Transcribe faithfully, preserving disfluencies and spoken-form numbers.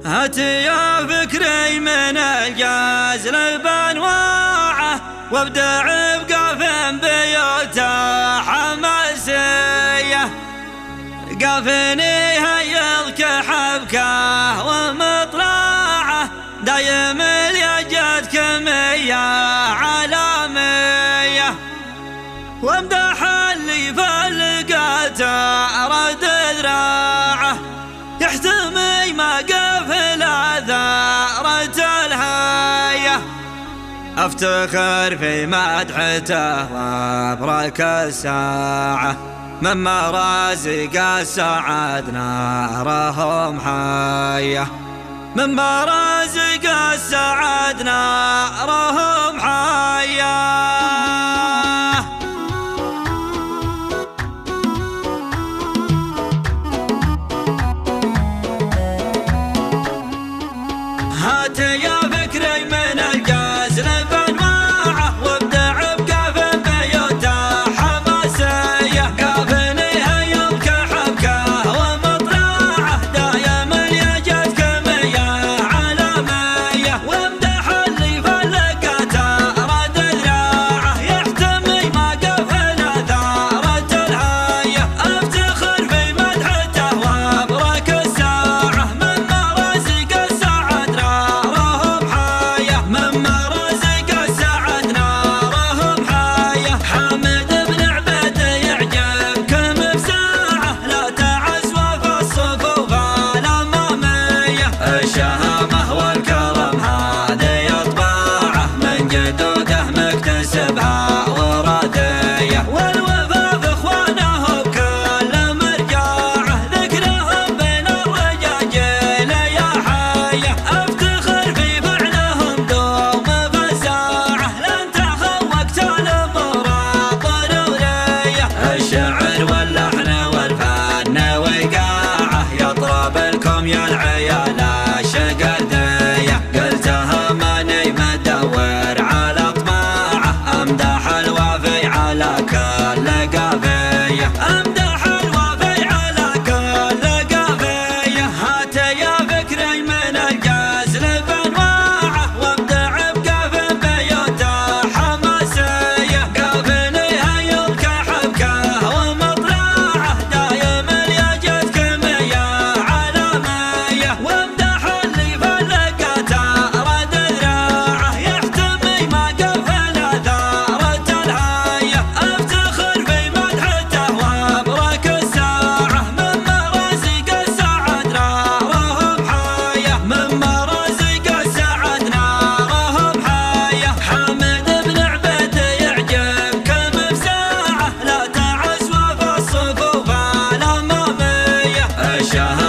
هات يا فكري من الجزل بانواعه وابدع بقاف بيوته حماسيه. قافني هيضك حبكه ومطلعه دايم اليجد كمية عالمية. وامدح اللي فلقاته رد ذراعه يحتمي ما قفل ثارة الهية. افتخر في مدحته وابرك الساعة من مرازق السعد نارهم حية. من مرازق السعد نارهم حية. هات يا فكري من الجزل بانواعه وابدع بقاف بيوته حماسيه. قافني هيضك حبكه ومطلعه دايم اليجد كمية عالمية. وامدح اللي فلقاته رد ذراعه يحتمي ما قفل ثارة الهية. افتخر في مدحته وابرك الساعه من مرازق السعد نارهم حية. من مرازق السعد نارهم حية. حامد بن عبيد يعجبكم بساعه لا تعزوه في الصفوف الأمامية. الشهامة والكرم هذه أطباعه من جدوده مكتسبها وراثية. والوفا في إخوانه بكل مرجاعه ذكرهم بين الرجاجيل يا حية. افتخر في فعلهم دوم فزاعه لن تخوقت الأمور ضرورية. الشعر واللحن والفن وقاعه يطرب لكم يا العيال الشقردية. قلتها ماني مدور على طماعه امدح الوافي على كل قافية. امدح الوافي على كل قافية. هات يا فكري من الجزل بانواعه وابدع بقاف بيوته حماسيه. قافني هيضك حبكه ومطلعه دايم اليجد كمية عالمية. وامدح اللي فلقاته رد ذراعه يحتمي ما قفل ثارة الهية. افتخر في مدحته وابرك الساعه من مرازق السعد نارهم حية. من مرازق السعد نارهم حية. حامد بن عبيد يعجبكم بساعه لا تعزوه في الصفوف الأمامية. الشهامة